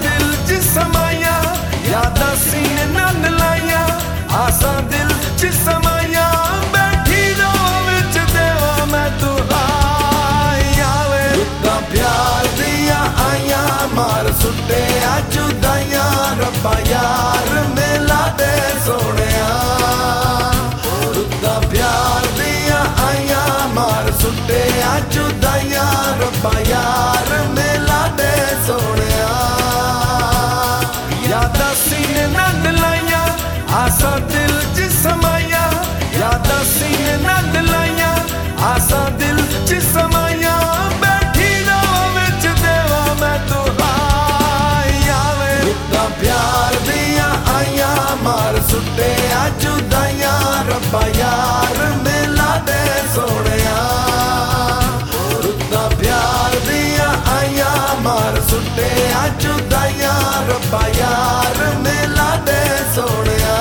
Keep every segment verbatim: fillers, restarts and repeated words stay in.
दिल च समाया, यादां सीने नाल लाइया, आसां दिल च समाया, बैठी रहो विच देवा मैं तू आया वे। रुत्तां प्यार दियां आइयां, मार सुट्टे जुदाइयां, रब्बा यार मेला दे सोहणिया। रुत्तां प्यार दियां आइयां, मार सुट्टे जुदाइयां, रब्बा यार मेला दे सोहणिया। यादां सीने नाल लाइया, आसां दिल च समाया, यादां सीने नाल लाइया, आसां दिल च समाया, बैठी रहो विच देवा मैं तू आया वे। रुत्तां प्यार दियां आइयां, मार सुट्टे जुदाइयां, रब्बा यार मेला दे सोहणिया। रुत्तां प्यार दियां आइयां, मार सुट्टे जुदाइयां, रब्बा यार मेला दे सोहणिया।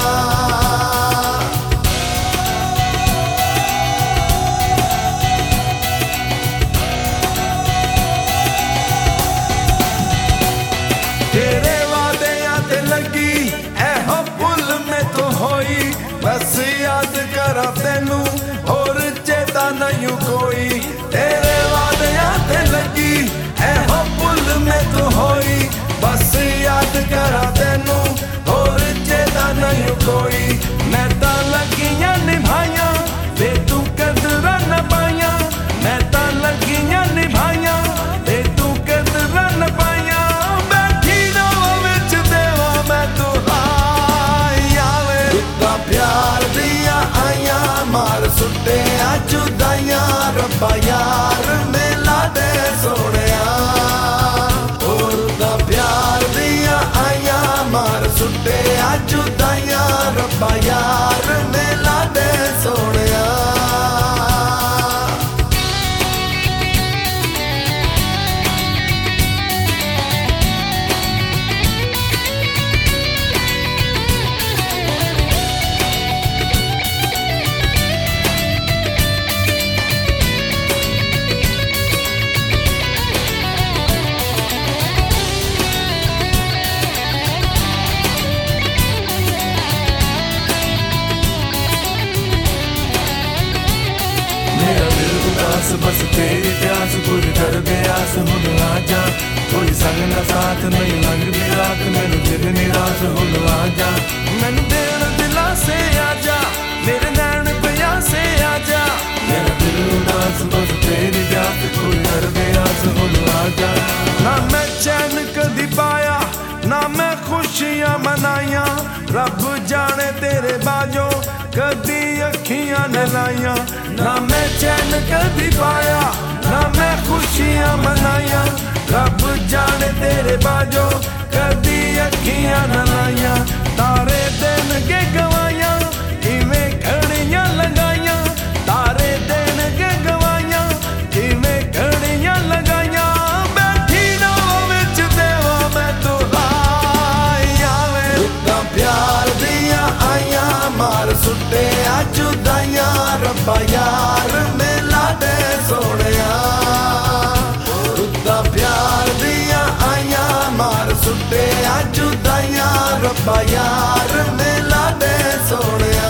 तेरे वादियां ते लगी एहो भुल में तो होई, बस याद करा तेनू होर चेता नहीं कोई। तेरे वादियां ते लगी एहो भुल में तो होई, बस याद करा तेनू होर चेता नहीं कोई। मैं तां लगियां निभाइयां वे तू कदरां न पाइयां, मैं तां लगियां निभाइयां वे तू कदरां न पाइयां, बैठी रहो विच देवा मैं तू आया वे। रुत्तां प्यार दियां आइयां, मार सुट्टे जुदाइयां, रब्बा यार मेला दे सोहणिया। रुत्तां प्यार दियां आइयां, मार सुट्टे जुदाइयां, रब्बा यार मेला दे सोहणिया। बस तेरी प्यास पूरी कर बेआस हुन आजा, कोई संग ना साथ नहीं लंघ भी रात, मैनू दिल निराश हुन आजा। मैनू दिल दिलासे आजा, मेरे नैन प्यासे आजा, मेरा दिल उदास बस तेरी प्यास पूरी कर बेआस हुन आजा। ना मैं चैन कदी पाया, ना मैं खुशियां मनाइयां, रब जाने तेरे बाजो कदी अखियां न लाइयां। ना मैं चैन कदी पाया, ना मैं खुशियां मनाइयां, रब जाने तेरे बाजो कदी अखियां न लाइयां। तारे दिन के गवाइयां इवें घड़ियां लगाइयां, तारे दिन के गवाइयां इवें घड़ियां लगाइयां, बैठी रहो विच देवा मैं तू आया वे। रुत्तां प्यार दियां आइयां, मार सुट्टे जुदाइयां, रब्बा यार मेला दे सोहणिया। रुत्तां प्यार दियां आइयां, मार सुट्टे जुदाइयां, रब्बा यार मेला दे सोहणिया।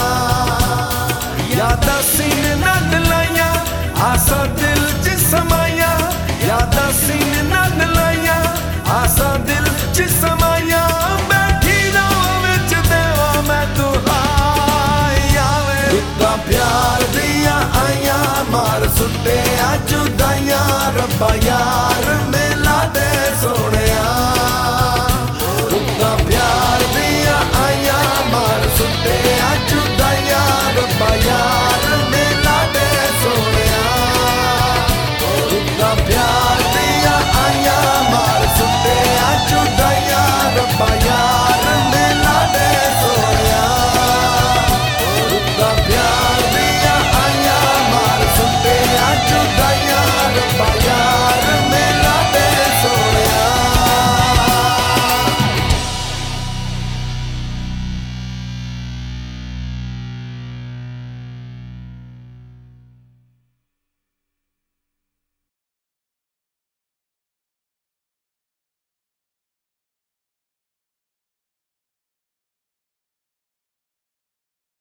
यादां सीने नाल लाइयां, आसां दिल च समाया, यादां सीने नाल लाइयां, आसां दिल च समाया, बैठी रहो विच देवा मैं तू आया वे। रुत्तां प्यार दियां आइयां, मार सुट्टे जुदाइयां, रब्बा यार